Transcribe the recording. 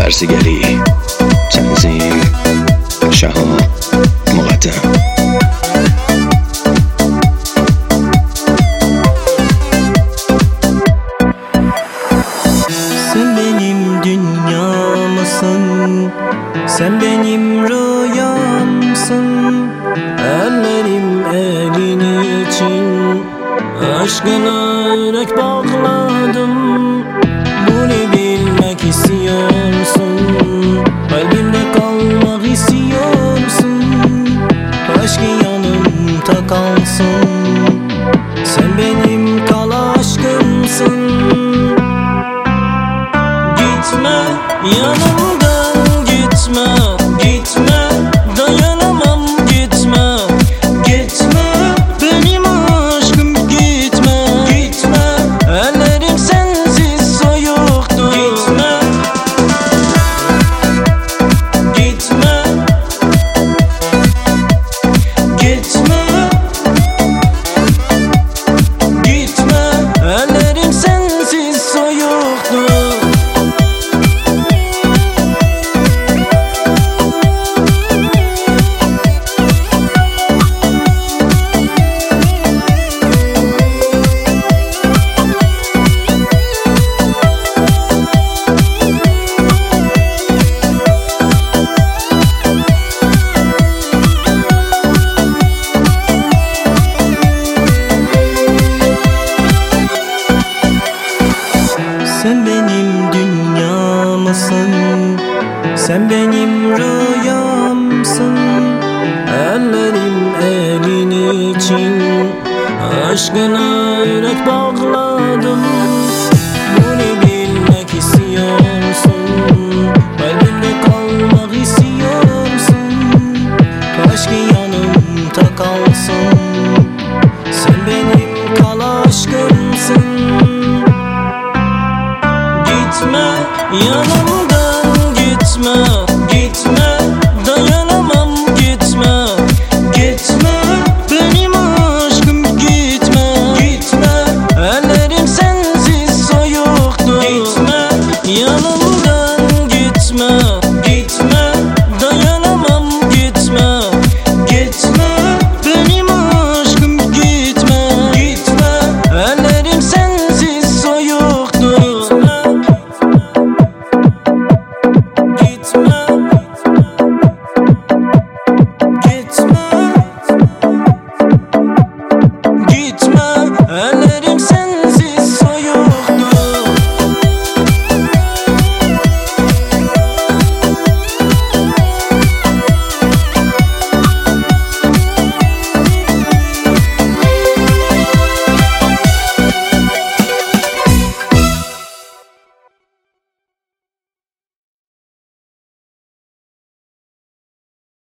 برزگری تنظیم شهاب مقدم. Sen benim dünyamsın, sen benim rüyamsın. Ellerim elin için aşkına yürek bağladım. Bunu bilmek istiyorsun, kalbimde kalmak istiyorsun. Aşkı yanımda kalsın, sen benim kal aşkımsın. Gitme yanımdan, gitme, gitme, dayanamam, gitme, gitme, benim aşkım gitme, gitme, ellerim sensiz soyuktu. Gitme, gitme, gitme, gitme, ellerim sensiz soyuktu. Sen benim dünyamsın, sen benim rüyamsın. Ellerim elin için aşkına yürek bağladım. Bunu bilmek istiyorsun, kalbimde kalmak istiyorsun. Aşkı yanımda kalsın, sen benim kal aşkımsın. Gitme yanımdan, gitme,